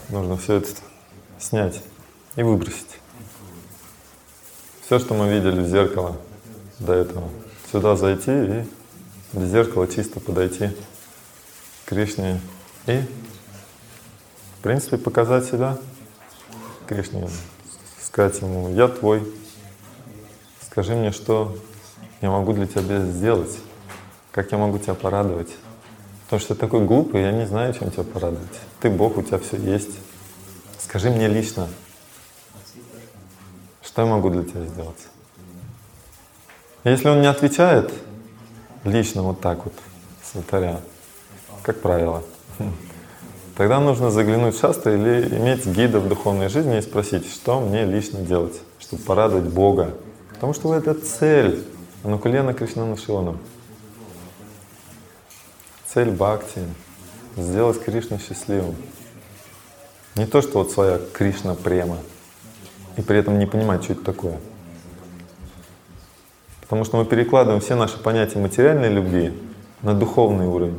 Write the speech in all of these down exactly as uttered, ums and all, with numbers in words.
нужно все это снять и выбросить. Все, что мы видели в зеркало до этого, сюда зайти и без зеркала чисто подойти к Кришне и, в принципе, показать себя Кришне, сказать ему: я твой, скажи мне, что я могу для тебя сделать, как я могу тебя порадовать. Потому что ты такой глупый, я не знаю, чем тебя порадовать. Ты Бог, у тебя все есть. Скажи мне лично, что я могу для тебя сделать. Если он не отвечает лично вот так вот с алтаря, как правило, тогда нужно заглянуть в шастры или иметь гида в духовной жизни и спросить, что мне лично делать, чтобы порадовать Бога. Потому что это цель Анукулена Кришнана Шиванам. Цель бхакти — сделать Кришну счастливым. Не то, что вот своя Кришна према, и при этом не понимать, что это такое. Потому что мы перекладываем все наши понятия материальной любви на духовный уровень.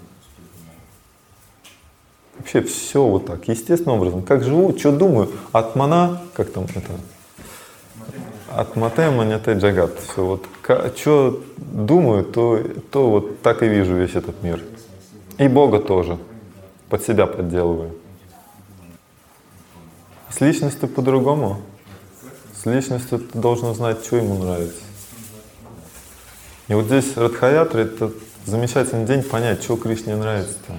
Вообще все вот так, естественным образом. Как живу, что думаю, атмана, как там это, атмате маняте джагат. Все вот, что думаю, то, то вот так и вижу весь этот мир. И Бога тоже под себя подделываю. С личностью по-другому. С личностью ты должен узнать, что ему нравится. И вот здесь Радха-ятра — это замечательный день понять, что Кришне нравится-то.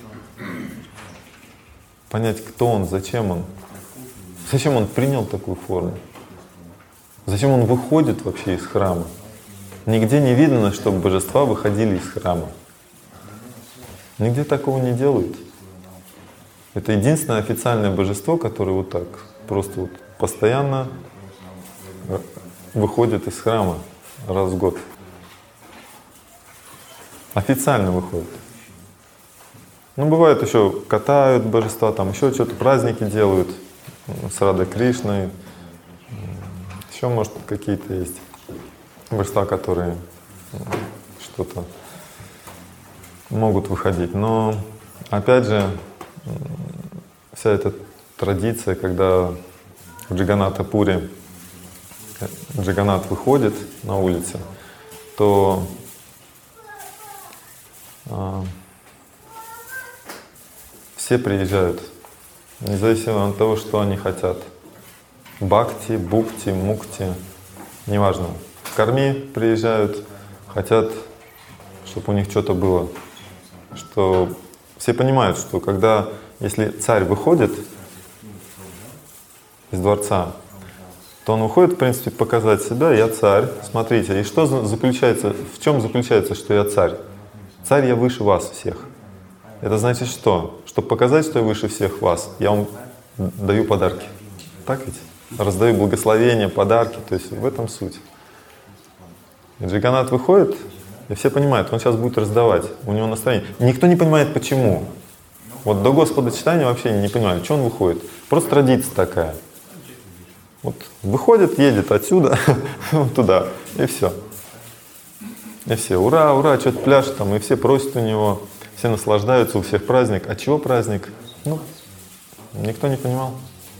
Понять, кто он, зачем он. Зачем он принял такую форму. Зачем он выходит вообще из храма. Нигде не видно, чтобы божества выходили из храма. Нигде такого не делают. Это единственное официальное божество, которое вот так просто вот постоянно выходит из храма раз в год. Официально выходит. Ну, бывает еще катают божества, там еще что-то, праздники делают с Радой Кришной. Еще, может, какие-то есть божества, которые что-то могут выходить. Но, опять же, вся эта традиция, когда в Джаганнатха-пуре Джаганнат выходит на улице, то а, все приезжают, независимо от того, что они хотят. Бхакти, букти, мукти, неважно. В карме приезжают, хотят, чтобы у них что-то было. Что все понимают, что когда, если царь выходит из дворца, то он выходит, в принципе, показать себя: я царь, смотрите. И что заключается, в чем заключается, что я царь? Царь, я выше вас всех. Это значит что? Чтобы показать, что я выше всех вас, я вам даю подарки. Так ведь? Раздаю благословения, подарки, то есть в этом суть. И Джаганнат выходит, и все понимают, он сейчас будет раздавать, у него настроение. Никто не понимает, почему. Вот до Господа читания вообще не понимали, что он выходит. Просто традиция такая. Вот выходит, едет отсюда туда, и все. И все, ура, ура, что-то пляшет там, и все просят у него, все наслаждаются, у всех праздник. А чего праздник? Ну, никто не понимал.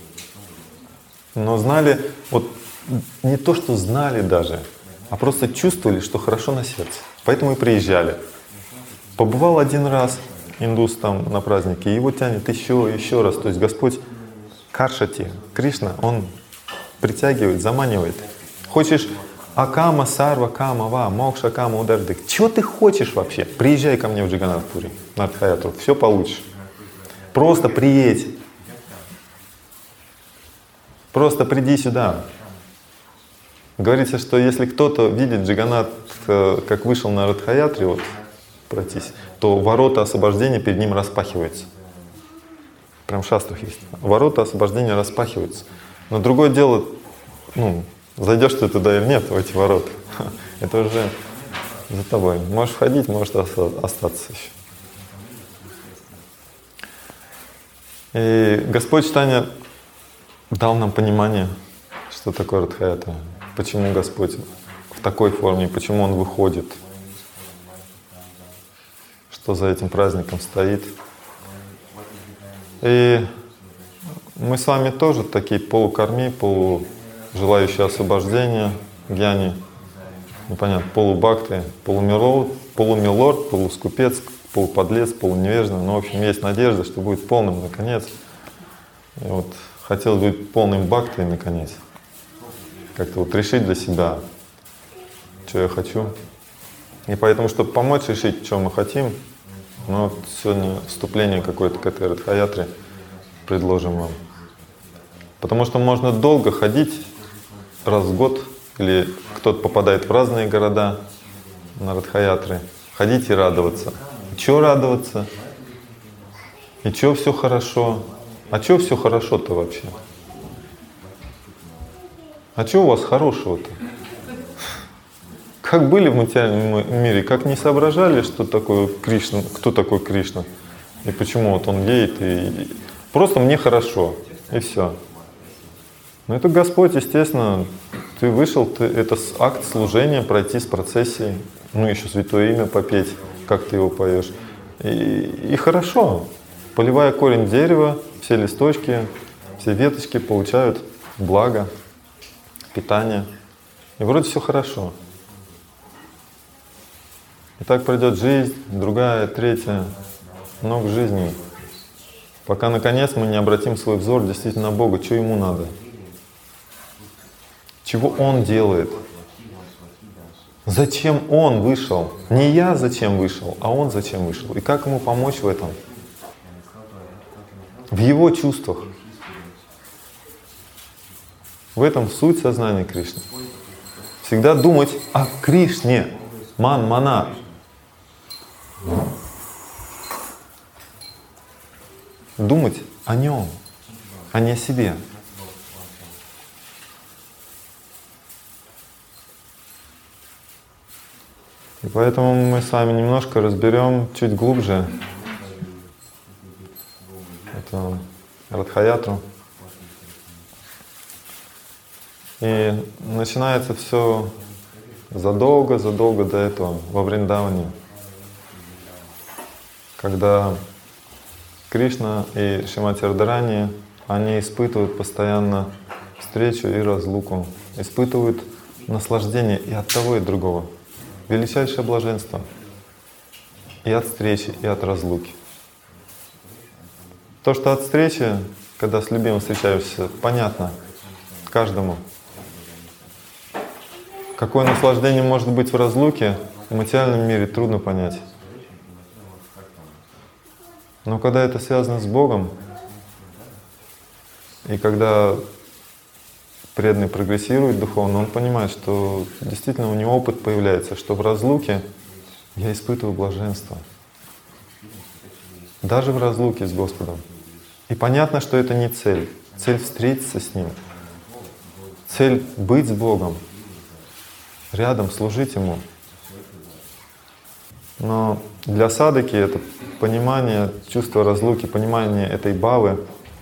Но знали, вот не то, что знали даже, а просто чувствовали, что хорошо на сердце. Поэтому и приезжали. Побывал один раз индус там на празднике, и его тянет еще, еще раз. То есть Господь Каршати, Кришна, Он притягивает, заманивает. Хочешь акама, сарва, кама, ва, мокша, кама, удардык. Чего ты хочешь вообще? Приезжай ко мне в Джаганнатх-пури, на Радха-ятру, все получишь. Просто приедь. Просто приди сюда. Говорится, что если кто-то видит Джаганнат, как вышел на Радха-ятре, вот, пройтись, то ворота освобождения перед ним распахиваются. Прям в шастрах есть. Ворота освобождения распахиваются. Но другое дело, ну, зайдешь ты туда или нет, в эти ворота. Это уже за тобой. Можешь входить, можешь остаться еще. И Господь Чайтанья дал нам понимание, что такое Радха-ятра, почему Господь в такой форме, почему Он выходит, что за этим праздником стоит. И мы с вами тоже такие полукарми, полу желающие освобождения, гьяни, непонятно, полубхакты, полумилорд, полумилорд, полускупец, полуподлец, полуневежда. Ну, в общем, есть надежда, что будет полным наконец. И вот хотелось быть полным бхактой наконец. Как-то вот решить для себя, что я хочу. И поэтому, чтобы помочь решить, что мы хотим, мы вот сегодня вступление какое-то к этой Радха-ятре предложим вам. Потому что можно долго ходить, раз в год, или кто-то попадает в разные города на Радха-ятры, ходить и радоваться. И чего радоваться? И чего все хорошо? А чего все хорошо-то вообще? А чего у вас хорошего-то? Как были в материальном мире, как не соображали, что такое Кришна, кто такой Кришна, и почему вот он геет, и просто мне хорошо, и все. Но это Господь, естественно, ты вышел, ты, это акт служения, пройти с процессией, ну еще святое имя попеть, как ты его поешь. И, и хорошо, поливая корень дерева, все листочки, все веточки получают благо, питание. И вроде все хорошо. И так пройдет жизнь, другая, третья, много жизней. Пока наконец мы не обратим свой взор действительно на Бога, что Ему надо. Чего Он делает? Зачем Он вышел? Не я зачем вышел, а Он зачем вышел. И как Ему помочь в этом? В Его чувствах. В этом суть сознания Кришны. Всегда думать о Кришне. Ман, мана. Думать о Нем, а не о себе. И поэтому мы с вами немножко разберем чуть глубже эту Радха-ятру. И начинается все задолго-задолго до этого, во Вриндаване, когда Кришна и Шримати Радхарани, они испытывают постоянно встречу и разлуку, испытывают наслаждение и от того, и от другого. Величайшее блаженство и от встречи, и от разлуки. То, что от встречи, когда с любимым встречаешься, понятно каждому. Какое наслаждение может быть в разлуке, в материальном мире трудно понять. Но когда это связано с Богом, и когда преданный прогрессирует духовно, он понимает, что действительно у него опыт появляется, что в разлуке я испытываю блаженство. Даже в разлуке с Господом. И понятно, что это не цель. Цель встретиться с Ним. Цель быть с Богом. Рядом, служить Ему. Но для садаки это понимание, чувство разлуки, понимание этой бхавы,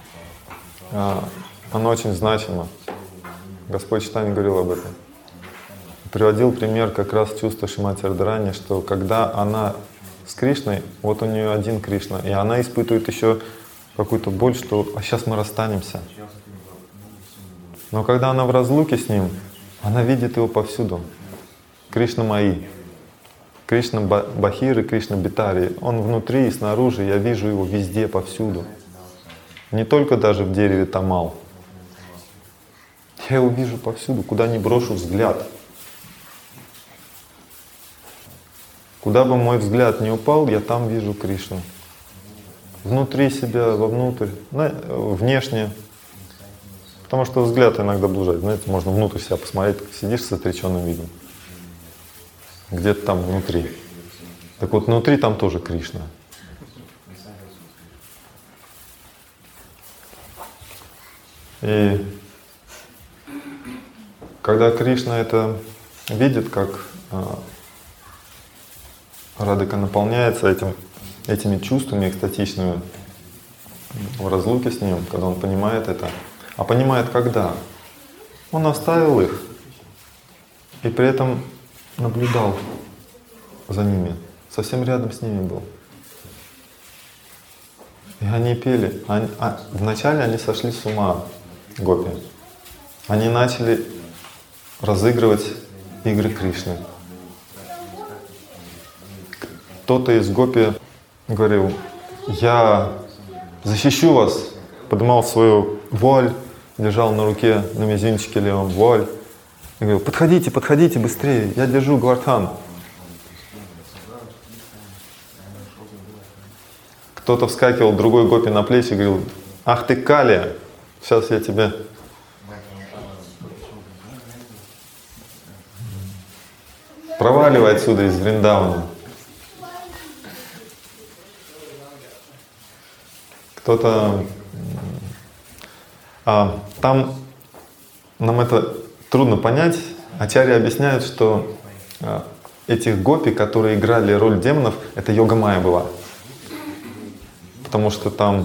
оно очень значимо. Господь Чайтанья говорил об этом. Приводил пример как раз чувства Шримати Радхарани, что когда она с Кришной, вот у нее один Кришна, и она испытывает еще какую-то боль, что а сейчас мы расстанемся. Но когда она в разлуке с Ним, она видит Его повсюду. Кришна Маи, Кришна Бахиры, Кришна Битари. Он внутри и снаружи, я вижу Его везде, повсюду. Не только даже в дереве тамал. Я Его вижу повсюду, куда ни брошу взгляд. Куда бы мой взгляд не упал, я там вижу Кришну. Внутри себя, вовнутрь, внешне. Потому что взгляд иногда блуждает. Знаете, можно внутрь себя посмотреть, как сидишь с отреченным видом. Где-то там внутри. Так вот, внутри там тоже Кришна. И когда Кришна это видит, как Радхика наполняется этим, этими чувствами экстатичными в разлуке с Ним, когда он понимает это. А понимает когда? Он оставил их и при этом наблюдал за ними, совсем рядом с ними был. И они пели. Они, а, вначале они сошли с ума, гопи. Они начали разыгрывать игры Кришны. Кто-то из гопи говорил: я защищу вас, поднимал свою вуаль, держал на руке, на мизинчике левом вуаль, и говорил: подходите, подходите быстрее, я держу Гвардхан. Кто-то вскакивал, другой гопи на плечи и говорил: ах ты Кали, сейчас я тебя... Проваливай отсюда из Вриндавана. Кто-то... А, там нам это трудно понять. Ачарьи объясняют, что а, этих гопи, которые играли роль демонов, это йога-майя была. Потому что там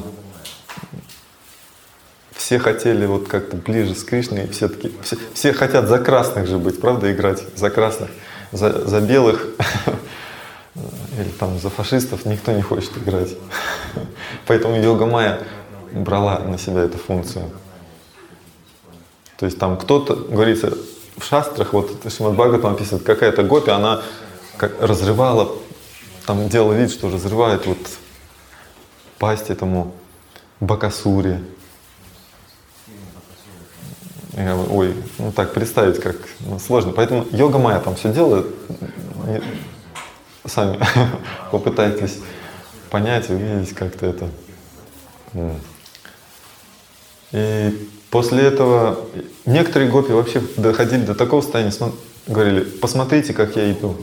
все хотели вот как-то ближе с Кришной, все, таки, все, все хотят за красных же быть, правда, играть? За красных. За, за белых или там за фашистов никто не хочет играть. Поэтому йога-майя брала на себя эту функцию. То есть там кто-то, говорится, в шастрах, вот Шримад Бхагаватам описывает, какая-то гопи, она как разрывала, там делала вид, что разрывает вот пасть этому Бакасуре. Ой, ну так представить как ну, сложно. Поэтому йога-майя там все делает. Сами попытайтесь понять, увидеть как-то это. И после этого некоторые гопи вообще доходили до такого состояния, говорили: посмотрите, как я иду.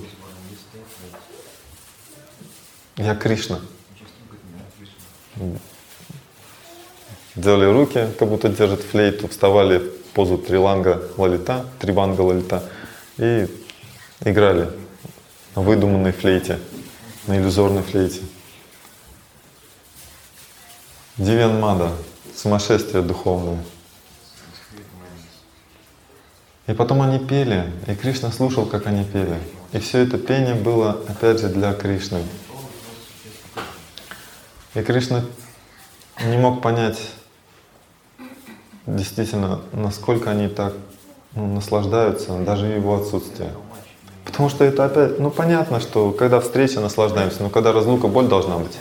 Я Кришна. Делали руки, как будто держат флейту, вставали в позу триланга лалита, триванга лалита и играли на выдуманной флейте, на иллюзорной флейте. Дивьянмада, сумасшествие духовное. И потом они пели, и Кришна слушал, как они пели. И все это пение было, опять же, для Кришны. И Кришна не мог понять действительно, насколько они так ну, наслаждаются, даже его отсутствие. Потому что это опять, ну понятно, что когда встреча наслаждаемся, но когда разлука, боль должна быть.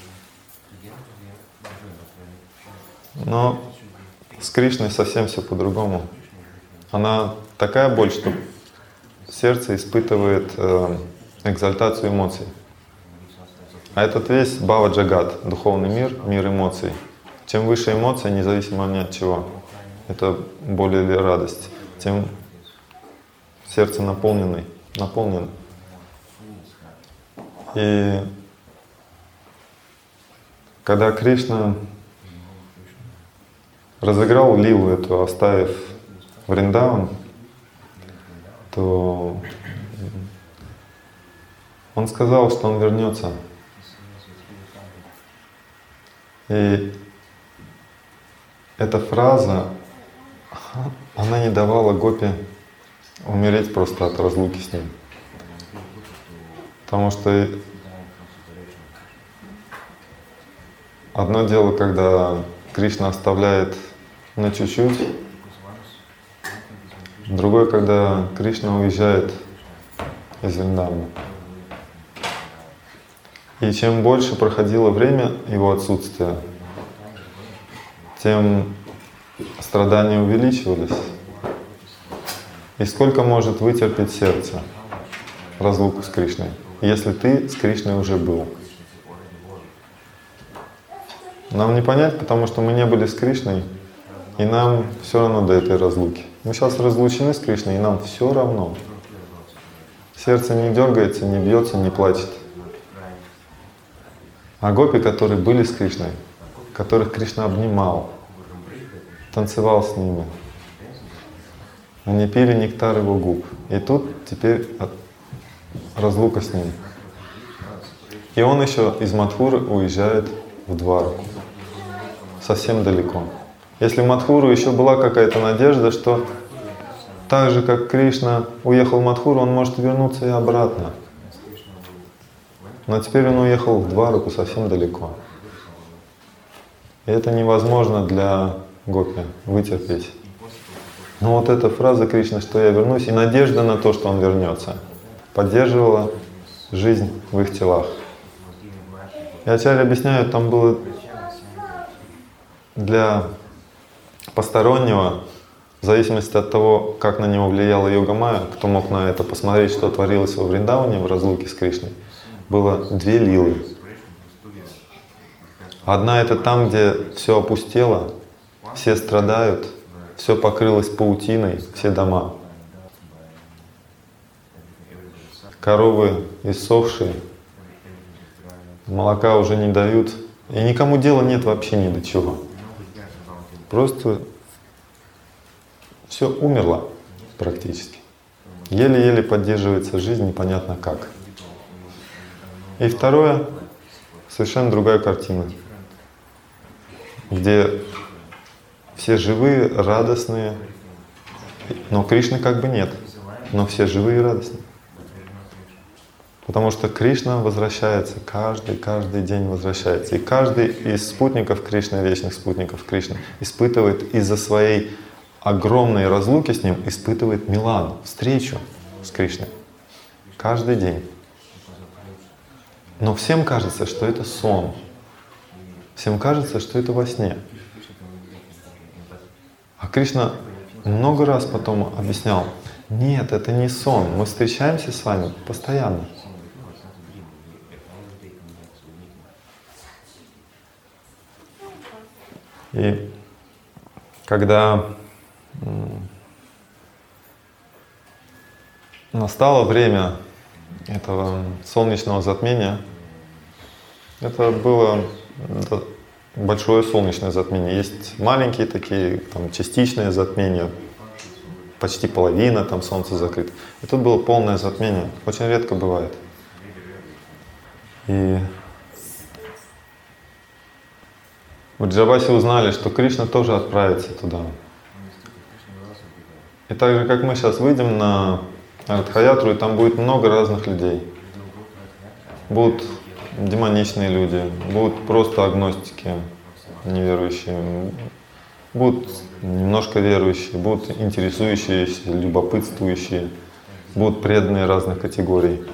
Но с Кришной совсем все по-другому. Она такая боль, что сердце испытывает э, экзальтацию эмоций. А этот весь Бхава Джагат, духовный мир, мир эмоций. Чем выше эмоция, независимо ни от чего, это боль или радость, тем сердце наполненный, наполнен. И когда Кришна разыграл лилу эту, оставив Вриндаван, то он сказал, что он вернется. И эта фраза, она не давала гопи умереть просто от разлуки с ним. Потому что одно дело, когда Кришна оставляет на чуть-чуть, другое, когда Кришна уезжает из Вриндавана. И чем больше проходило время его отсутствия, тем страдания увеличивались. И сколько может вытерпеть сердце разлуку с Кришной, если ты с Кришной уже был? Нам не понять, потому что мы не были с Кришной, и нам все равно до этой разлуки. Мы сейчас разлучены с Кришной, и нам все равно. Сердце не дергается, не бьется, не плачет. А гопи, которые были с Кришной, которых Кришна обнимал, танцевал с ними, они пили нектар его губ. И тут теперь разлука с ним. И он еще из Мадхуры уезжает в Двараку. Совсем далеко. Если в Мадхуру еще была какая-то надежда, что так же, как Кришна уехал в Мадхуру, он может вернуться и обратно. Но теперь он уехал в Двараку совсем далеко. И это невозможно для гопи вытерпеть. Но вот эта фраза Кришны, что я вернусь, и надежда на то, что он вернется, поддерживала жизнь в их телах. И ачарья объясняют, там было для постороннего, в зависимости от того, как на него влияла йога-майя, кто мог на это посмотреть, что творилось во Вриндаване в разлуке с Кришной, было две лилы. Одна — это там, где все опустело, все страдают, все покрылось паутиной, все дома. Коровы иссохшие, молока уже не дают, и никому дела нет вообще ни до чего. Просто все умерло практически. Еле-еле поддерживается жизнь, непонятно как. И второе, совершенно другая картина, где все живые, радостные, но Кришны как бы нет, но все живые и радостные. Потому что Кришна возвращается, каждый, каждый день возвращается. И каждый из спутников Кришны, вечных спутников Кришны, испытывает из-за своей огромной разлуки с Ним, испытывает милан, встречу с Кришной. Каждый день. Но всем кажется, что это сон. Всем кажется, что это во сне. А Кришна много раз потом объяснял: нет, это не сон, мы встречаемся с вами постоянно. И когда настало время этого солнечного затмения, это было большое солнечное затмение. Есть маленькие такие, там, частичные затмения, почти половина там солнца закрыто. И тут было полное затмение. Очень редко бывает. И в Джавасе узнали, что Кришна тоже отправится туда. И так же, как мы сейчас выйдем на Радхаятру, и там будет много разных людей. Будут демоничные люди, будут просто агностики, неверующие, будут немножко верующие, будут интересующиеся, любопытствующие, будут преданные разных категорий,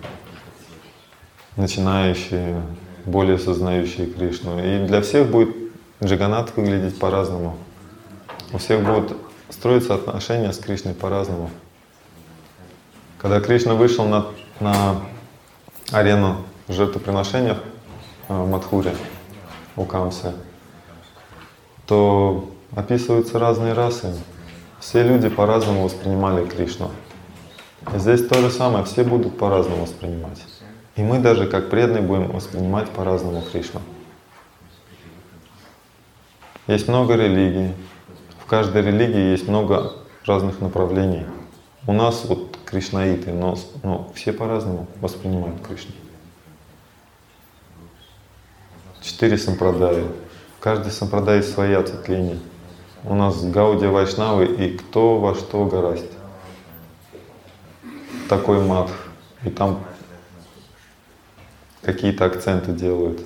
начинающие, более сознающие Кришну. И для всех будет Джаганнат выглядеть по-разному. У всех будут строиться отношения с Кришной по-разному. Когда Кришна вышел на, на арену жертвоприношения в Мадхуре у Камсы, то описываются разные расы. Все люди по-разному воспринимали Кришну. И здесь то же самое, все будут по-разному воспринимать. И мы даже как преданные будем воспринимать по-разному Кришну. Есть много религий. В каждой религии есть много разных направлений. У нас вот кришнаиты, но, но все по-разному воспринимают Кришну. Четыре сампрадаи. В каждой сампрадаи свои ответвления. У нас Гаудия, Вайшнавы и кто во что гораздо. Такой мат. И там какие-то акценты делают.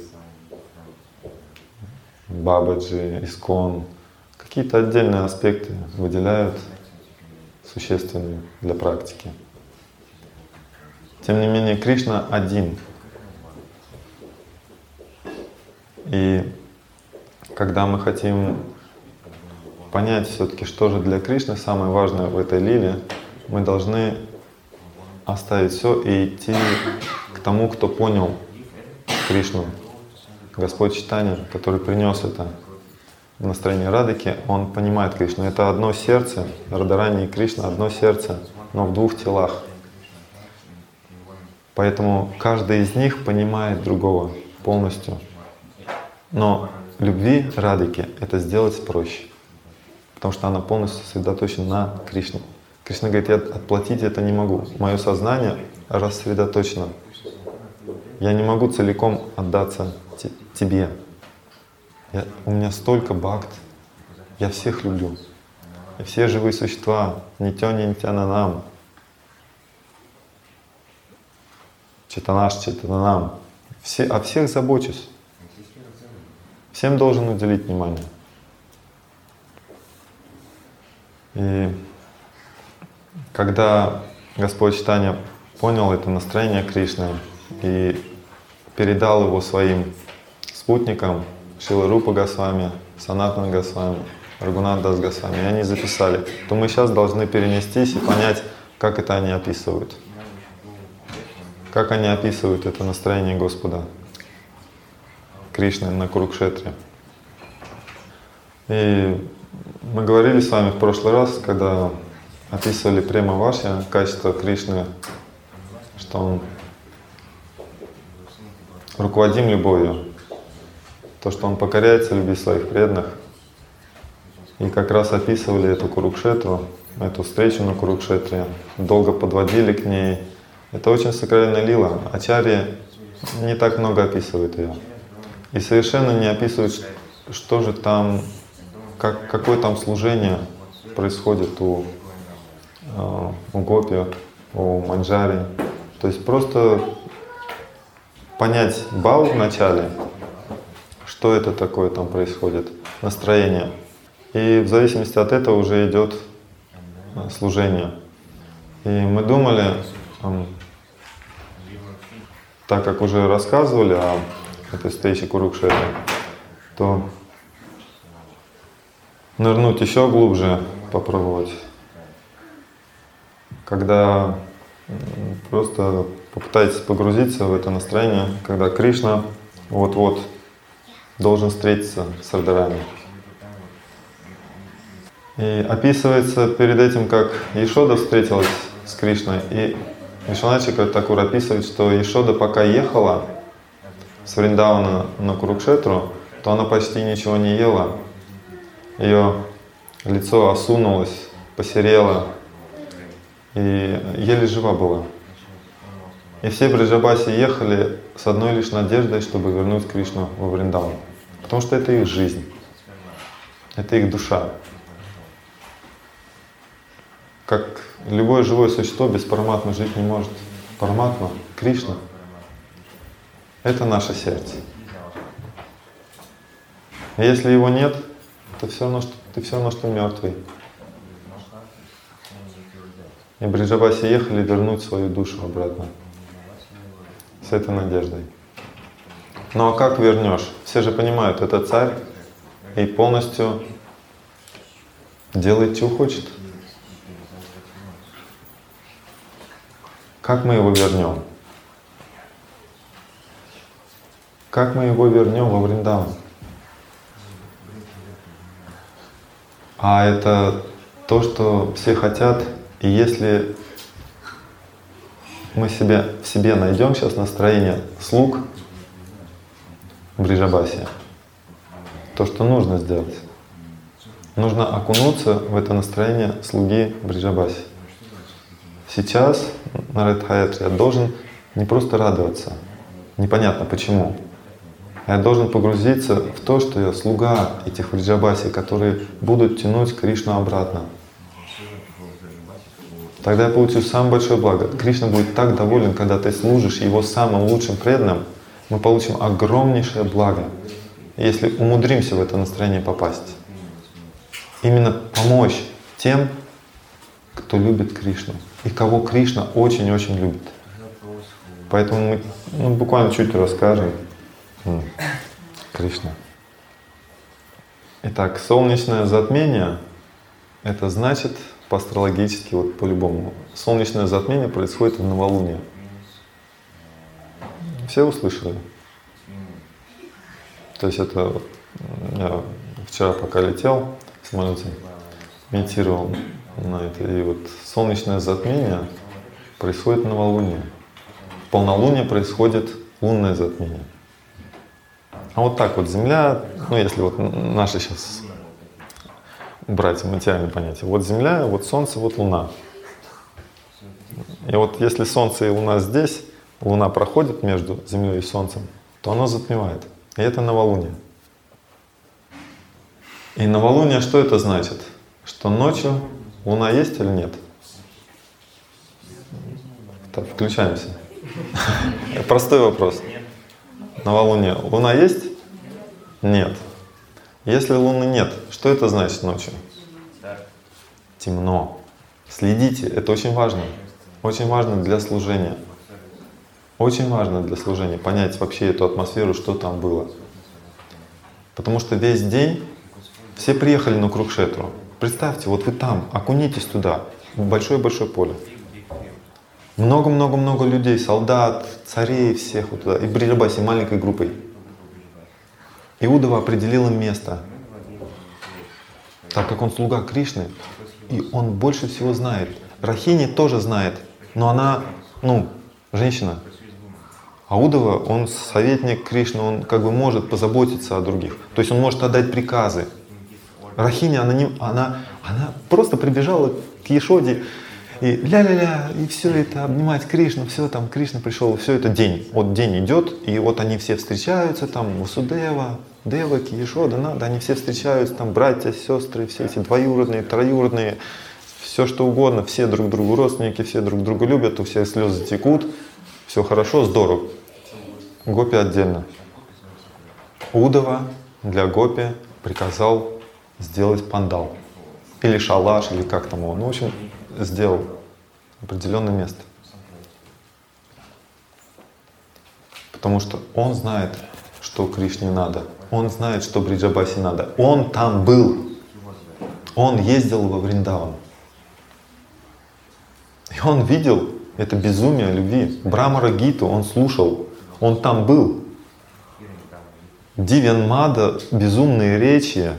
Бабаджи, Искон. Какие-то отдельные аспекты выделяют, существенные для практики. Тем не менее, Кришна один. И когда мы хотим понять все-таки, что же для Кришны самое важное в этой лиле, мы должны оставить все и идти к тому, кто понял Кришну. Господь Чайтанья, который принес это в настроение Радхики, он понимает Кришну. Это одно сердце, Радхарани и Кришна, одно сердце, но в двух телах. Поэтому каждый из них понимает другого полностью. Но любви Радхики это сделать проще, потому что она полностью сосредоточена на Кришне. Кришна говорит: я отплатить это не могу. Мое сознание рассредоточено. Я не могу целиком отдаться тебе. Я, у меня столько бхакт. Я всех люблю. И все живые существа. Нитё нитянанам. Читанаш читананам. Все, о всех забочусь. Всем должен уделить внимание. И когда Господь Чайтанья понял это настроение Кришны и передал его своим спутникам, Шрила Рупа Госвами, Санатана Госвами, Рагунат Дас Госвами, и они записали, то мы сейчас должны перенестись и понять, как это они описывают. Как они описывают это настроение Господа Кришны на Курукшетре. И мы говорили с вами в прошлый раз, когда описывали Према Вашья, качество Кришны, что он руководим любовью, то, что он покоряется любви своих преданных. И как раз описывали эту Курукшетру, эту встречу на Курукшетре, долго подводили к ней. Это очень сакральная лила. Ачарьи не так много описывают ее. И совершенно не описывают, что же там, как, какое там служение происходит у, у гопи, у манджари. То есть просто понять бхаву в начале, что это такое там происходит, настроение. И в зависимости от этого уже идет служение. И мы думали, так как уже рассказывали о этой встрече Курукшетра, то нырнуть еще глубже, попробовать. Когда просто попытайтесь погрузиться в это настроение, когда Кришна вот-вот должен встретиться с Радхарани. И описывается перед этим, как Яшода встретилась с Кришной, и Вишванат Чакраварти Такур описывает, что Яшода пока ехала с Вриндавана на Курукшетру, то она почти ничего не ела. Ее лицо осунулось, посерело, и еле жива была. И все Бриджабаси ехали с одной лишь надеждой, чтобы вернуть Кришну во Вриндаван. Потому что это их жизнь, это их душа. Как любое живое существо без параматмы жить не может. Параматма, Кришна — это наше сердце. И если его нет, то все равно, что, ты все равно, что мертвый. И Бриджабаси ехали вернуть свою душу обратно с этой надеждой. Ну а как вернешь? Все же понимают, это царь и полностью делает, что хочет. Как мы его вернем? Как мы его вернем во Вриндаван? А это то, что все хотят, и если мы себе, в себе найдем сейчас настроение слуг Бриджабаси, то, что нужно сделать, нужно окунуться в это настроение слуги Бриджабаси. Сейчас на Радхаятре я должен не просто радоваться, непонятно почему, а я должен погрузиться в то, что я слуга этих Бриджабаси, которые будут тянуть Кришну обратно. Тогда я получу самое большое благо. Кришна будет так доволен, когда ты служишь Его самым лучшим преданным, мы получим огромнейшее благо, если умудримся в это настроение попасть. Именно помочь тем, кто любит Кришну и кого Кришна очень-очень любит. Поэтому мы ну, буквально чуть расскажем. Кришна. Итак, солнечное затмение — это значит по-астрологически, вот по-любому, солнечное затмение происходит в новолуние. Все услышали? То есть это я вчера пока летел в самолете, медитировал на это, и вот солнечное затмение происходит в новолуние. В полнолуние происходит лунное затмение. А вот так вот Земля, ну если вот наши сейчас брать материальные понятия, вот Земля, вот Солнце, вот Луна. И вот если Солнце и Луна здесь, Луна проходит между Землей и Солнцем, то оно затмевает. И это новолуние. И новолуние что это значит? Что ночью Луна есть или нет? Так, включаемся. Простой вопрос. Новолуние. Луна есть? Нет. Если Луны нет, что это значит ночью? Темно. Следите, это очень важно. Очень важно для служения. Очень важно для служения понять вообще эту атмосферу, что там было. Потому что весь день все приехали на Курукшетру. Представьте, вот вы там, окунитесь туда, в большое-большое поле. Много-много-много людей, солдат, царей всех вот туда, и Бриджабаси маленькой группой. И Удава определил им место, так как он слуга Кришны, и он больше всего знает. Рахини тоже знает, но она, ну, женщина. А Удава, он советник Кришны, он как бы может позаботиться о других. То есть он может отдать приказы. Рахини, она, не, она, она просто прибежала к Яшоде и ля-ля-ля, и все это, обнимать Кришну, все там, Кришна пришел, все это день. Вот день идет, и вот они все встречаются, там, Васудева, Деваки, Яшода, надо, они все встречаются, там, братья, сестры, все эти двоюродные, троюродные, все что угодно, все друг другу родственники, все друг друга любят, у всех слезы текут, все хорошо, здорово. Гопи отдельно. Удава для гопи приказал сделать пандал. Или шалаш, или как там его. Ну, в общем, сделал определенное место. Потому что он знает, что Кришне надо. Он знает, что Бриджабаси надо. Он там был. Он ездил во Вриндаван. И он видел это безумие любви. Брамара Гиту он слушал. Он там был. Дивьянмада, безумные речи.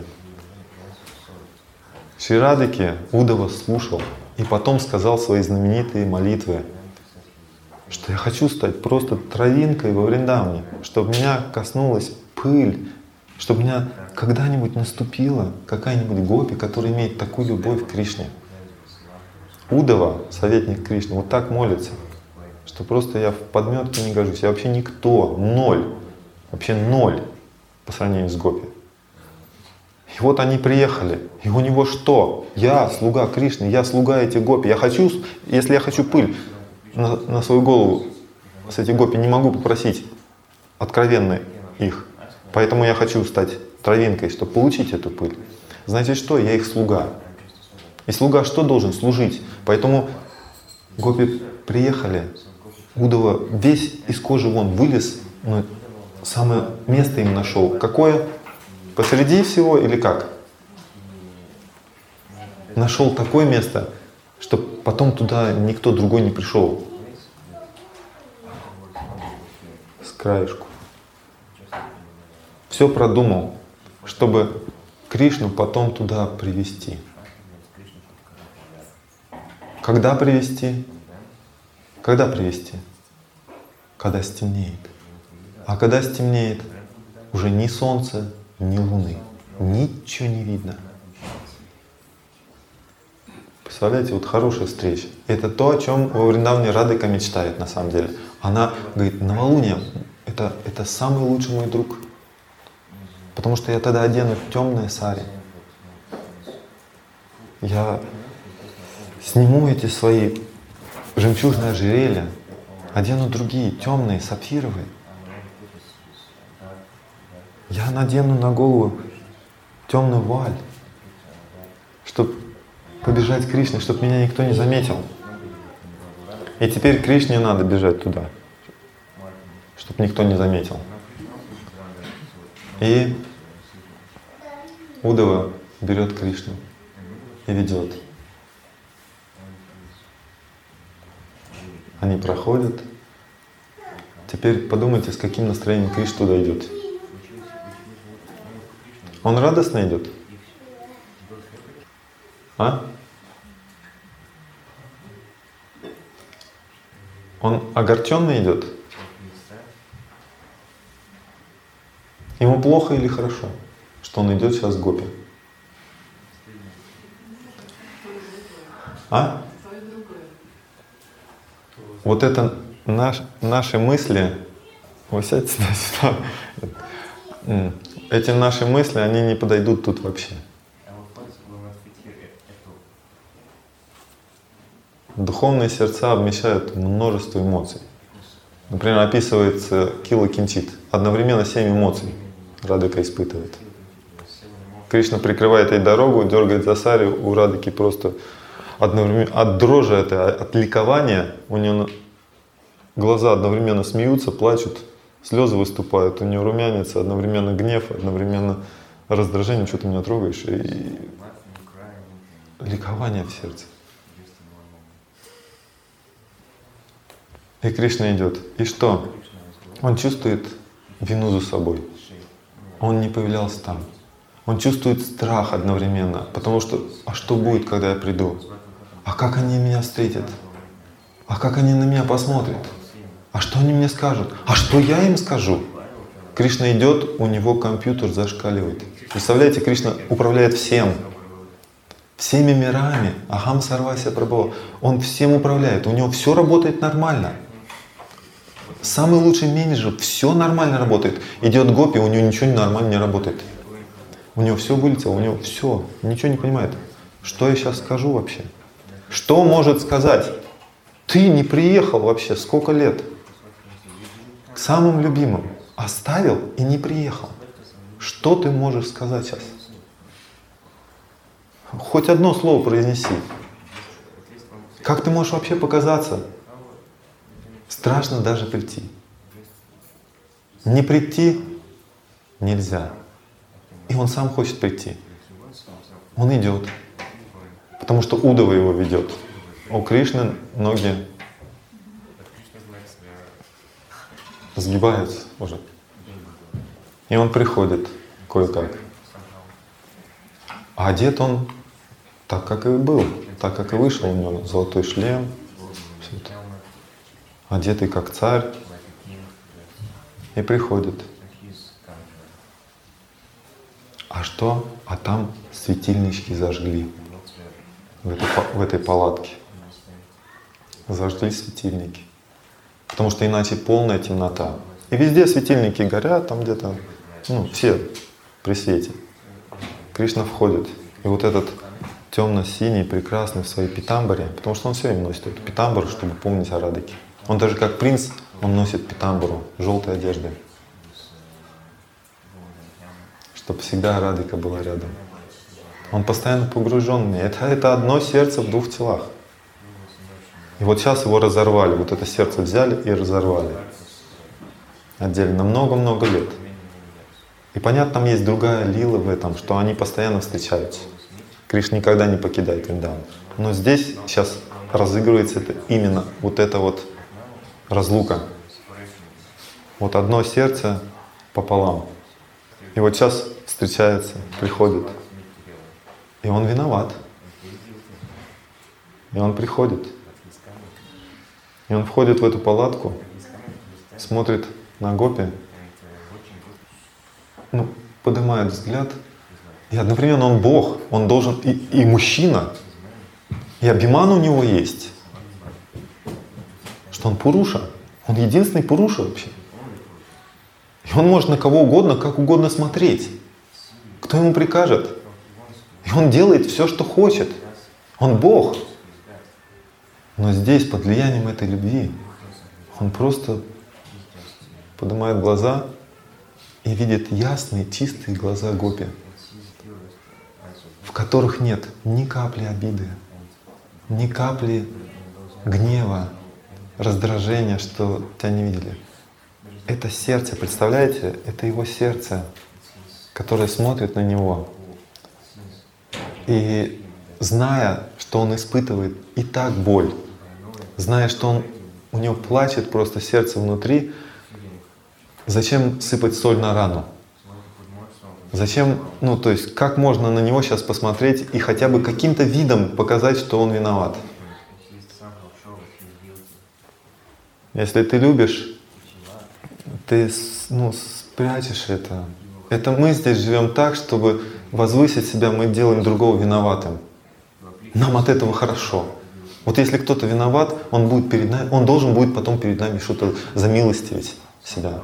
Шри Радхики Удава слушал. И потом сказал свои знаменитые молитвы, что я хочу стать просто травинкой во Вриндаване, чтобы меня коснулась пыль, чтобы меня когда-нибудь наступила какая-нибудь гопи, которая имеет такую любовь к Кришне. Удава, советник Кришны, вот так молится, что просто я в подметке не гожусь, я вообще никто, ноль, вообще ноль по сравнению с гопи. И вот они приехали, и у него что? Я слуга Кришны, я слуга этих гопи, я хочу, если я хочу пыль на, на свою голову с этих гопи, не могу попросить откровенно их, поэтому я хочу стать травинкой, чтобы получить эту пыль. Значит что? Я их слуга. И слуга что должен? Служить. Поэтому гопи приехали, Удава весь из кожи вон вылез, но самое место им нашел. Какое? Посреди всего или как? Нашел такое место, чтобы потом туда никто другой не пришел. С краешку. Все продумал, чтобы Кришну потом туда привести. Когда привести? Когда привести? Когда стемнеет. А когда стемнеет, уже ни солнца, ни луны. Ничего не видно. Представляете, вот хорошая встреча. Это то, о чем во Вриндаване Радхика мечтает на самом деле. Она говорит, новолуние — это, это самый лучший мой друг. Потому что я тогда одену темное сари. Я сниму эти свои жемчужные ожерелья, одену другие, темные, сапфировые. Я надену на голову темную вуаль, чтобы побежать к Кришне, чтобы меня никто не заметил. И теперь Кришне надо бежать туда, чтобы никто не заметил. И Удава берет Кришну и ведет. Они проходят. Теперь подумайте, с каким настроением Кришна туда идет. Он радостно идет? А? Он огорченно идет? Ему плохо или хорошо, что он идет сейчас к гопи? А? Вот это наш, наши мысли, вы сядьте сюда, сюда. Эти наши мысли, они не подойдут тут вообще. Духовные сердца вмещают множество эмоций. Например, описывается кила кинчит, одновременно семь эмоций. Радыка испытывает. Кришна прикрывает ей дорогу, дергает за сари, у Радыки просто одновременно, от дрожи, это, от ликования, у нее глаза одновременно смеются, плачут, слезы выступают, у нее румянец, одновременно гнев, одновременно раздражение, что ты меня трогаешь, и ликование в сердце. И Кришна идет. И что? Он чувствует вину за собой. Он не появлялся там. Он чувствует страх одновременно, потому что, а что будет, когда я приду? А как они меня встретят? А как они на меня посмотрят? А что они мне скажут? А что я им скажу? Кришна идет, у него компьютер зашкаливает. Представляете, Кришна управляет всем. Всеми мирами. Ахам сарвася прабхава. Он всем управляет. У него все работает нормально. Самый лучший менеджер, все нормально работает. Идет гопи, у него ничего нормально не работает. У него все вылетело, у него все, ничего не понимает. Что я сейчас скажу вообще? Что может сказать? Ты не приехал вообще сколько лет? К самым любимым. Оставил и не приехал. Что ты можешь сказать сейчас? Хоть одно слово произнеси. Как ты можешь вообще показаться? Страшно даже прийти. Не прийти нельзя. И он сам хочет прийти. Он идет. Потому что Удава его ведет. У Кришны ноги сгибаются уже. И он приходит кое-как. А одет он так, как и был, так, как и вышел. У него золотой шлем. Одетый как царь. И приходит. А что? А там светильнички зажгли в этой, в этой палатке. Зажгли светильники. Потому что иначе полная темнота. И везде светильники горят, там где-то, ну, все при свете. Кришна входит. И вот этот темно-синий, прекрасный в своей питамбаре, потому что он все время носит эту питамбару, чтобы помнить о Радыке. Он даже как принц, он носит питамбару, желтой одежды. Чтобы всегда Радыка была рядом. Он постоянно погружен в меня. Это, это одно сердце в двух телах. И вот сейчас его разорвали. Вот это сердце взяли и разорвали. Отдельно. Много-много лет. И понятно, там есть другая лила в этом, что они постоянно встречаются. Кришна никогда не покидает Вриндаван. Но здесь сейчас разыгрывается это именно вот эта вот разлука. Вот одно сердце пополам. И вот сейчас встречается, приходит. И он виноват. И он приходит. И он входит в эту палатку, смотрит на гопи, ну, поднимает взгляд. И одновременно он Бог, он должен и, и мужчина, и абхиман у него есть. Что он Пуруша. Он единственный Пуруша вообще. И он может на кого угодно, как угодно смотреть. Кто ему прикажет? И он делает все, что хочет. Он Бог. Но здесь, под влиянием этой любви, он просто поднимает глаза и видит ясные, чистые глаза гопи, в которых нет ни капли обиды, ни капли гнева, раздражения, что тебя не видели. Это сердце, представляете? Это его сердце, которое смотрит на него. И зная, что он испытывает и так боль, зная, что он, у него плачет просто сердце внутри, зачем сыпать соль на рану? Зачем, ну то есть, как можно на него сейчас посмотреть и хотя бы каким-то видом показать, что он виноват? Если ты любишь, ты, ну, спрячешь это. Это мы здесь живем так, чтобы возвысить себя, мы делаем другого виноватым. Нам от этого хорошо. Вот если кто-то виноват, он будет перед нами, он должен будет потом перед нами что-то замилостивить себя.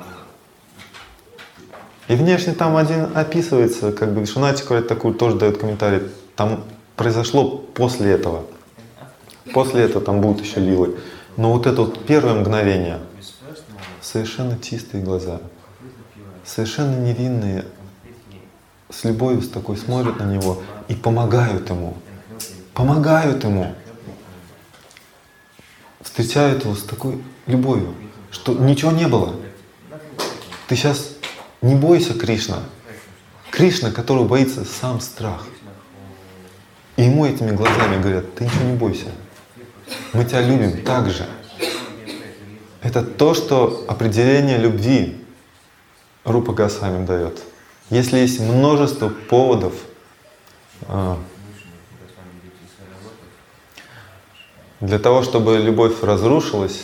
И внешне там один описывается, как бы Вишванат такой тоже дает комментарий. Там произошло после этого. После этого там будут еще лилы. Но вот это вот первое мгновение, совершенно чистые глаза, совершенно невинные, с любовью с такой смотрят на него и помогают ему. Помогают ему. Встречают его с такой любовью, что ничего не было. Ты сейчас не бойся Кришна. Кришна, которого боится сам страх. И ему этими глазами говорят: ты ничего не бойся. Мы тебя любим так же. Это то, что определение любви Рупа Госвами дает. Если есть множество поводов для того, чтобы любовь разрушилась,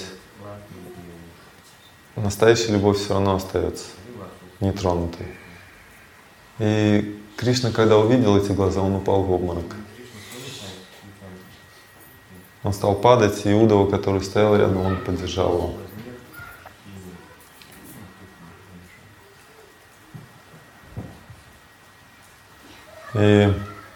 настоящая любовь все равно остается нетронутой. И Кришна, когда увидел эти глаза, он упал в обморок. Он стал падать, и Удава, который стоял рядом, он поддержал его. И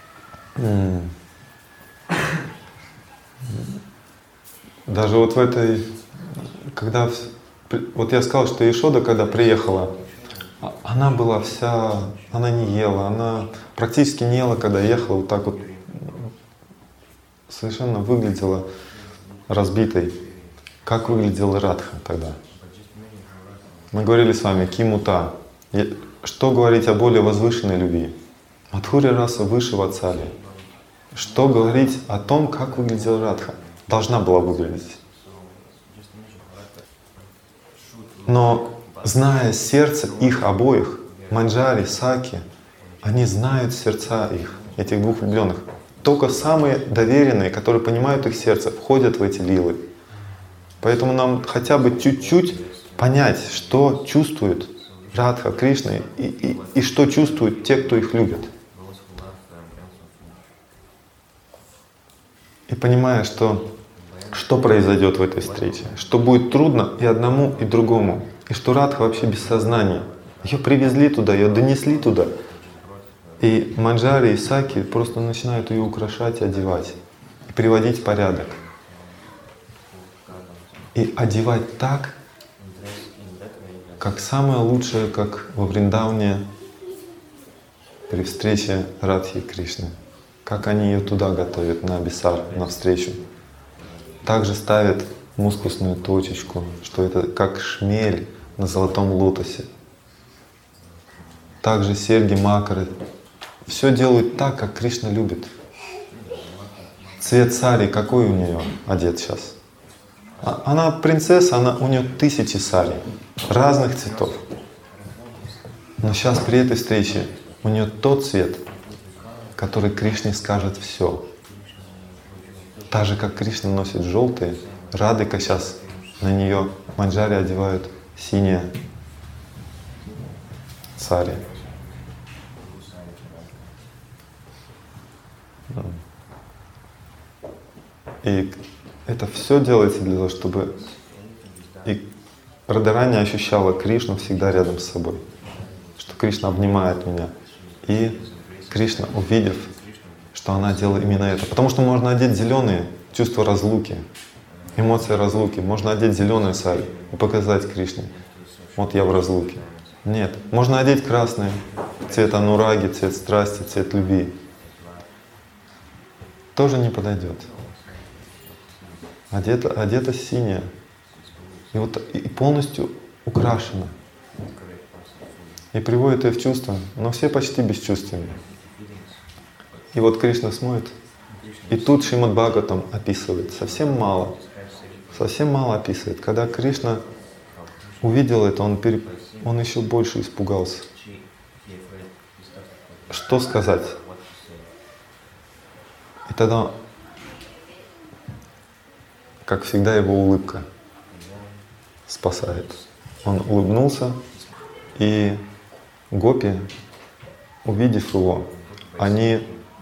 даже вот в этой, когда, вот я сказал, что Ешода, когда приехала, она была вся, она не ела, она практически не ела, когда ехала, вот так вот совершенно выглядела разбитой. Как выглядела Радха тогда? Мы говорили с вами кимута. Что говорить о более возвышенной любви? Мадхури раса выше Ватсали. Что говорить о том, как выглядела Радха? Должна была выглядеть. Но зная сердце их обоих, Манджари, Саки, они знают сердца их, этих двух влюбленных. Только самые доверенные, которые понимают их сердце, входят в эти лилы. Поэтому нам хотя бы чуть-чуть понять, что чувствует Радха, Кришна и, и, и что чувствуют те, кто их любит. И понимая, что, что произойдет в этой встрече, что будет трудно и одному, и другому, и что Радха вообще без сознания. Ее привезли туда, ее донесли туда. И Манджари и Саки просто начинают ее украшать и одевать, и приводить в порядок. И одевать так, как самое лучшее, как во Вриндавне при встрече Радхи и Кришны. Как они ее туда готовят, на Бисар, на встречу. Также ставят мускусную точечку, что это как шмель на золотом лотосе. Также серьги, макары. Все делают так, как Кришна любит. Цвет сари какой у нее одет сейчас? Она принцесса, она, у нее тысячи сари, разных цветов. Но сейчас при этой встрече у нее тот цвет, который Кришне скажет все. Так же, как Кришна носит желтые, Радыка сейчас на нее Манджари одевают синие сари. И это все делается для того, чтобы и Радхарани ощущала Кришну всегда рядом с собой, что Кришна обнимает меня. И Кришна, увидев, что она делала именно это. Потому что можно одеть зеленые, чувство разлуки, эмоции разлуки. Можно одеть зеленые сари и показать Кришне: вот я в разлуке. Нет. Можно одеть красные, цвет анураги, цвет страсти, цвет любви. Тоже не подойдет. Одета, одета синяя. И вот и полностью украшена. И приводит ее в чувство. Но все почти бесчувственны. И вот Кришна смотрит. И тут Шримад Бхагаватам описывает. Совсем мало. Совсем мало описывает. Когда Кришна увидел это, он, переп... он еще больше испугался. Что сказать? И тогда, как всегда, его улыбка спасает. Он улыбнулся, и гопи, увидев его, они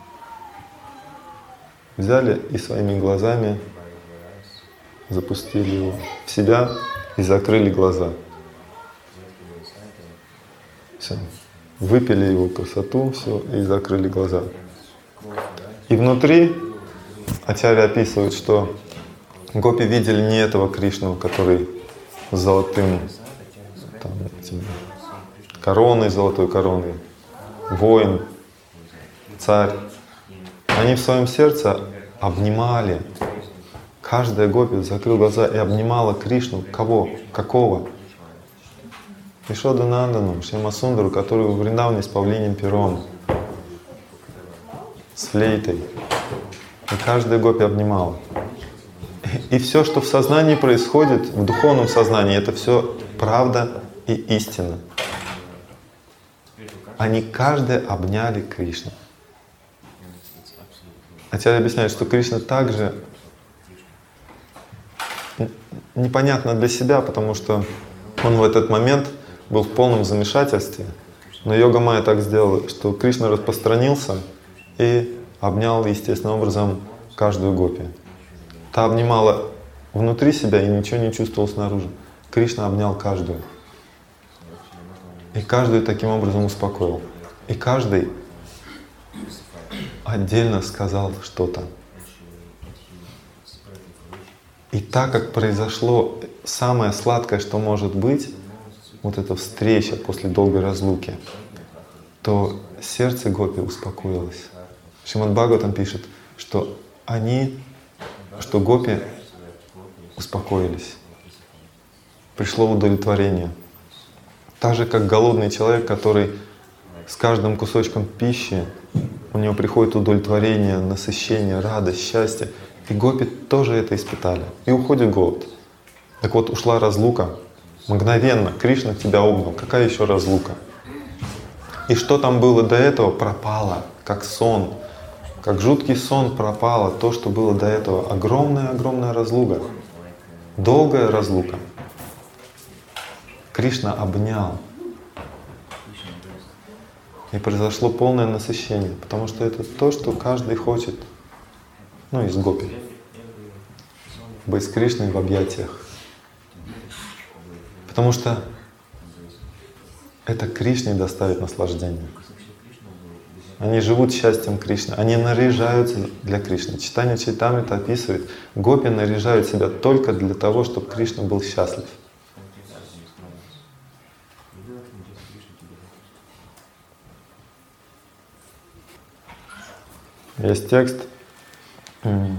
взяли и своими глазами запустили его в себя и закрыли глаза. Все. Выпили его красоту, все, и закрыли глаза. И внутри Ачарья описывает, что гопи видели не этого Кришну, который с золотым там, этим короной, золотой короной, воин, царь. Они в своем сердце обнимали. Каждая гопи закрыла глаза и обнимала Кришну. Кого? Какого? Ишоданандану, Шьямасундару, который в Вриндаване с павлиним пером, с флейтой. И каждая гопи обнимала. И все, что в сознании происходит, в духовном сознании, это все правда и истина. Они каждая обняли Кришну. Ачарья объясняет, что Кришна также непонятно для себя, потому что он в этот момент был в полном замешательстве. Но йога майя так сделала, что Кришна распространился и обнял естественным образом каждую гопи. Та обнимала внутри себя и ничего не чувствовала снаружи. Кришна обнял каждую. И каждую таким образом успокоил. И каждый отдельно сказал что-то. И так как произошло самое сладкое, что может быть, вот эта встреча после долгой разлуки, то сердце гопи успокоилось. Шримад Бхагаватам пишет, что они, что гопи успокоились. Пришло удовлетворение. Так же, как голодный человек, который с каждым кусочком пищи, у него приходит удовлетворение, насыщение, радость, счастье. И гопи тоже это испытали. И уходит голод. Так вот, ушла разлука. Мгновенно Кришна тебя обнял. Какая еще разлука? И что там было до этого, пропало, как сон. Как жуткий сон пропало то, что было до этого. Огромная-огромная разлука. Долгая разлука. Кришна обнял. И произошло полное насыщение, потому что это то, что каждый хочет. Ну, из гопи. Быть с Кришной в объятиях. Потому что это Кришне доставит наслаждение. Они живут счастьем Кришны, они наряжаются для Кришны. Читание Чайтамрита описывает, гопи наряжают себя только для того, чтобы Кришна был счастлив. Есть текст, в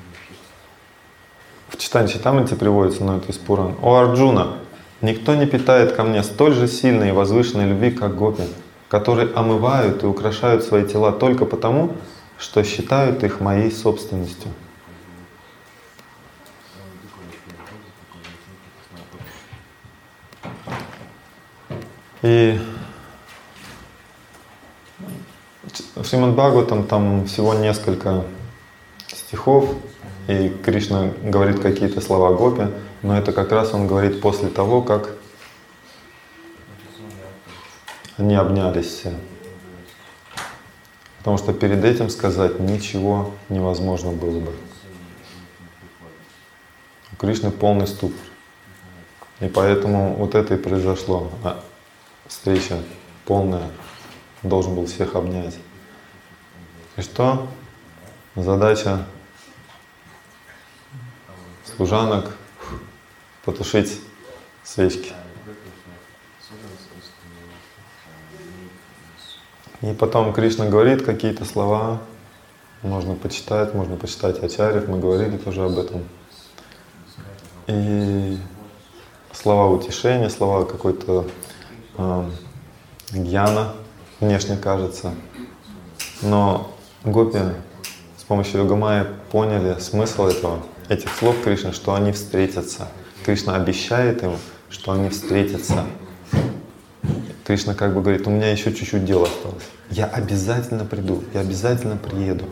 читании Чайтамрите приводится, но это из Пуран. «О Арджуна, никто не питает ко мне столь же сильной и возвышенной любви, как гопи, которые омывают и украшают свои тела только потому, что считают их моей собственностью». И в Шримад Бхагаватам там всего несколько стихов, и Кришна говорит какие-то слова гопи, но это как раз он говорит после того, как они обнялись все. Потому что перед этим сказать ничего невозможно было бы. У Кришны полный ступор. И поэтому вот это и произошло. А встреча полная. Должен был всех обнять. И что? Задача служанок потушить свечки. И потом Кришна говорит какие-то слова, можно почитать, можно почитать ачарьев, мы говорили тоже об этом. И слова утешения, слова какой-то э, гьяна, внешне кажется. Но гопи с помощью йога-майи поняли смысл этого, этих слов Кришны, что они встретятся. Кришна обещает им, что они встретятся. Кришна как бы говорит, у меня еще чуть-чуть дела осталось. Я обязательно приду, я обязательно приеду.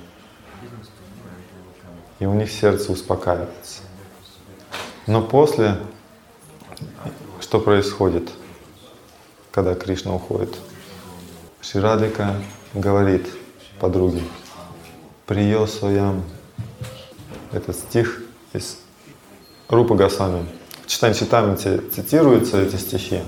И у них сердце успокаивается. Но после, что происходит, когда Кришна уходит? Шри Радхика говорит подруге, «Приё своям». Этот стих из Рупы Госвами. В читании Чайтамрите цитируются эти стихи.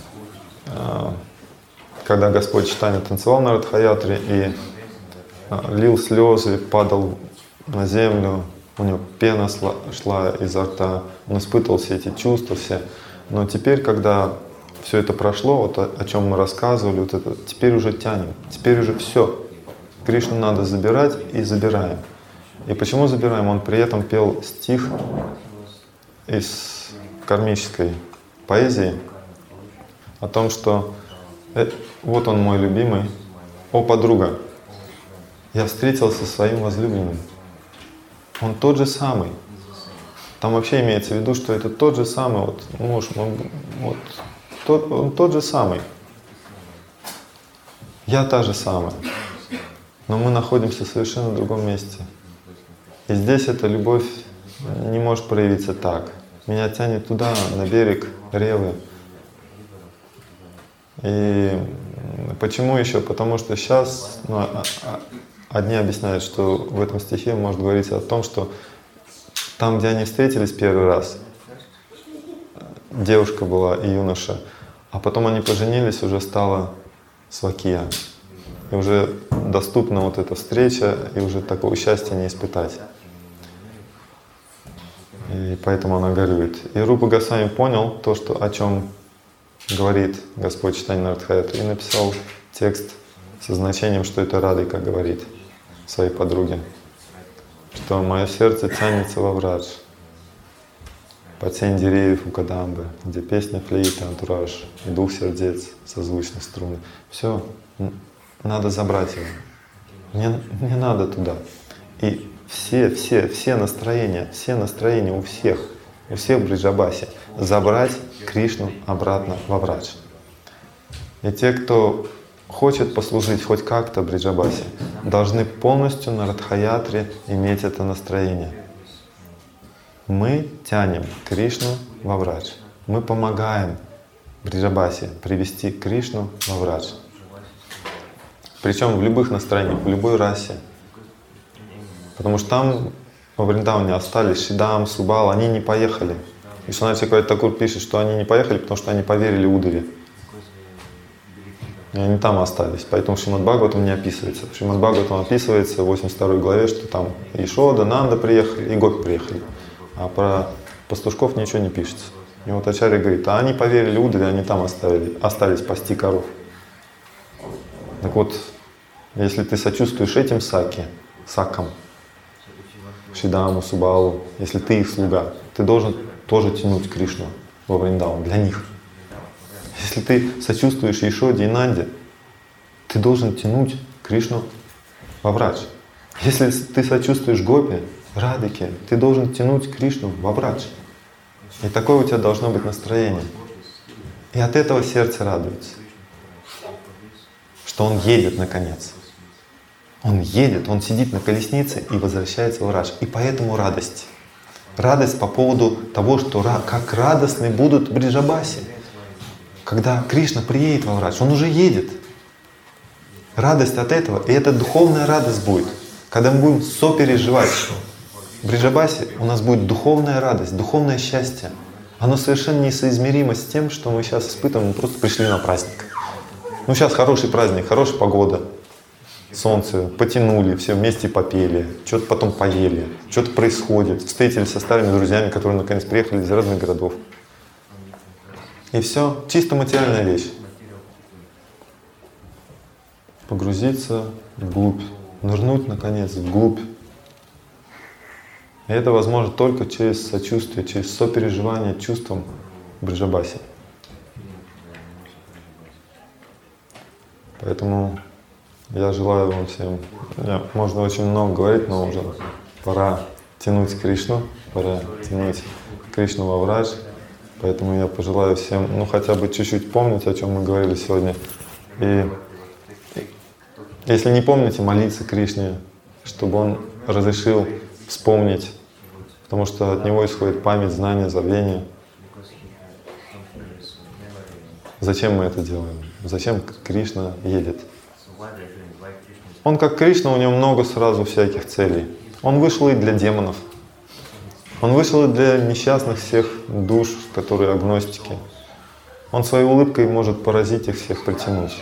Когда Господь Чайтанья танцевал на Радха-ятре и лил слезы, падал на землю, у него пена шла изо рта, он испытывал все эти чувства все. Но теперь, когда все это прошло, вот о, о чем мы рассказывали, вот это, теперь уже тянем, теперь уже все. Кришну надо забирать и забираем. И почему забираем? Он при этом пел стих из кармической поэзии о том, что э, вот он мой любимый, о подруга, я встретился со своим возлюбленным. Он тот же самый. Там вообще имеется в виду, что это тот же самый вот муж, вот, тот, он тот же самый. Я та же самая. Но мы находимся в совершенно другом месте. И здесь эта любовь не может проявиться так. Меня тянет туда, на берег Ревы. И почему еще? Потому что сейчас ну, одни объясняют, что в этом стихе может говориться о том, что там, где они встретились первый раз, девушка была и юноша, а потом они поженились, уже стала свакия. И уже доступна вот эта встреча, и уже такого счастья не испытать. И поэтому она горюет. И Рупа Госвами понял то, что, о чем говорит Господь Чайтанья Нарадхаята, и написал текст со значением, что это Радхика говорит своей подруге, что мое сердце тянется во Врадж, под сень деревьев у Кадамбы, где песня, флейта, антураж, и дух сердец, созвучных струн. Все, надо забрать его. Мне, мне надо туда. И все, все, все настроения, все настроения у всех, у всех в Бриджабасе забрать Кришну обратно во Врадж. И те, кто хочет послужить хоть как-то в Бриджабасе, должны полностью на Радхаятре иметь это настроение. Мы тянем Кришну во Врадж. Мы помогаем Бриджабасе привести Кришну во Врадж. Причем в любых настроениях, в любой расе. Потому что там во Вриндаване остались Шидам, Субал, они не поехали. И Вишванатх Чакраварти Такур пишет, что они не поехали, потому что они поверили Удаве. И они там остались. Поэтому в Шримад Бхагаватам не описывается. В Шримад Бхагаватам описывается в восемьдесят второй главе, что там Ишода, Нанда приехали и Гопи приехали. А про пастушков ничего не пишется. И вот Ачарья говорит, а они поверили Удаве, они там оставили, остались пасти коров. Так вот, если ты сочувствуешь этим саки, сакам, Шидаму, Субалу, если ты их слуга, ты должен тоже тянуть Кришну во Вриндаван для них. Если ты сочувствуешь Ешоде и Нанде, ты должен тянуть Кришну во Врадж. Если ты сочувствуешь Гопи, Радхике, ты должен тянуть Кришну во Врадж. И такое у тебя должно быть настроение. И от этого сердце радуется, что он едет наконец. Он едет, он сидит на колеснице и возвращается в Врадж. И поэтому радость. Радость по поводу того, что как радостны будут в Бриджабасе. Когда Кришна приедет во Врадж, он уже едет. Радость от этого, и это духовная радость будет. Когда мы будем сопереживать в Бриджабасе, у нас будет духовная радость, духовное счастье. Оно совершенно несоизмеримо с тем, что мы сейчас испытываем, мы просто пришли на праздник. Ну сейчас хороший праздник, хорошая погода, солнце, потянули, все вместе попели, что-то потом поели, что-то происходит, встретились со старыми друзьями, которые наконец приехали из разных городов. И все, чисто материальная вещь. Погрузиться вглубь, нырнуть наконец вглубь. И это возможно только через сочувствие, через сопереживание чувствам в Бриджабасе. Поэтому я желаю вам всем, можно очень много говорить, но уже пора тянуть Кришну, пора тянуть Кришну во Врадж. Поэтому я пожелаю всем, ну хотя бы чуть-чуть помнить, о чем мы говорили сегодня. И если не помните, молиться Кришне, чтобы Он разрешил вспомнить, потому что от Него исходит память, знание, забвение. Зачем мы это делаем? Зачем Кришна едет? Он как Кришна, у него много сразу всяких целей. Он вышел и для демонов. Он вышел и для несчастных всех душ, которые агностики. Он своей улыбкой может поразить их всех, притянуть.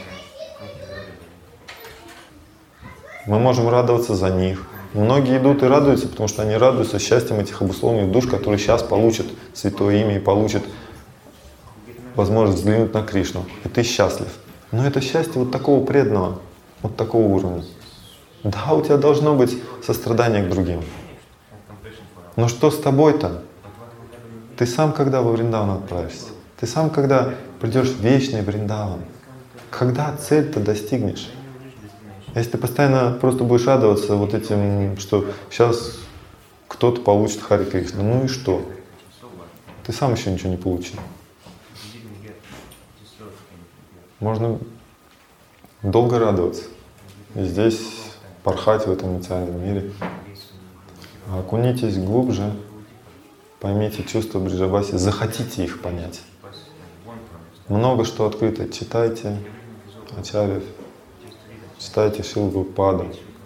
Мы можем радоваться за них. Многие идут и радуются, потому что они радуются счастьем этих обусловленных душ, которые сейчас получат Святое Имя и получат возможность взглянуть на Кришну, и ты счастлив. Но это счастье вот такого преданного, вот такого уровня. Да, у тебя должно быть сострадание к другим. Но что с тобой-то? Ты сам когда во Вриндаван отправишься? Ты сам когда придешь в вечный Вриндаван? Когда цель-то достигнешь? Если ты постоянно просто будешь радоваться вот этим, что сейчас кто-то получит Хари Кришна, ну и что? Ты сам еще ничего не получил. Можно долго радоваться. И здесь порхать в этом материальном мире. А окунитесь глубже, поймите чувства Бриджабаси, захотите их понять. Много что открыто. Читайте Ачарьев, читайте Шрилу Прабхупаду.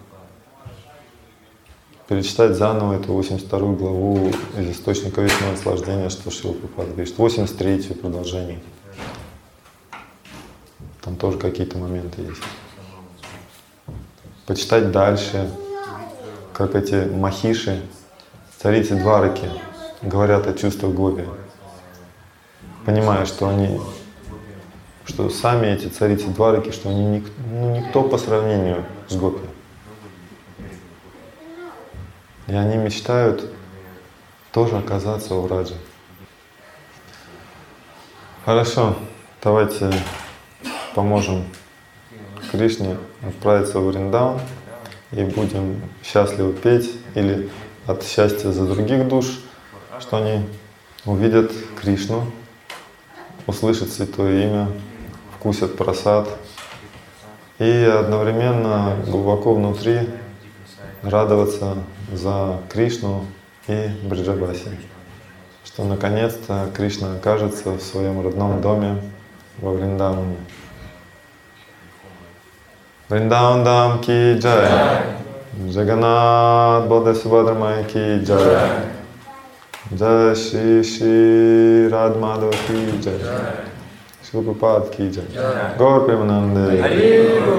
Перечитать заново эту восемьдесят вторую главу из Источника вечного наслаждения, что Шрила Прабхупада говорит, восемьдесят третью продолжение. Там тоже какие-то моменты есть. Почитать дальше, как эти махиши, царицы Двараки, говорят о чувствах гопи, понимая, что они, что сами эти царицы Двараки, что они ник, ну, никто по сравнению с гопи. И они мечтают тоже оказаться у Враджа. Хорошо, давайте поможем Кришне отправиться в Вриндаван и будем счастливо петь или от счастья за других душ, что они увидят Кришну, услышат святое имя, вкусят прасад и одновременно глубоко внутри радоваться за Кришну и Бриджабаси, что наконец-то Кришна окажется в своем родном доме во Вриндаване. Вриндаван Дам ки джай, Джаганнат Бада Субхадра Майя ки джай, Джай Шри Шри Радха Мадхава ки джай, Шрила Прабхупада ки джай, Гаур Премананде.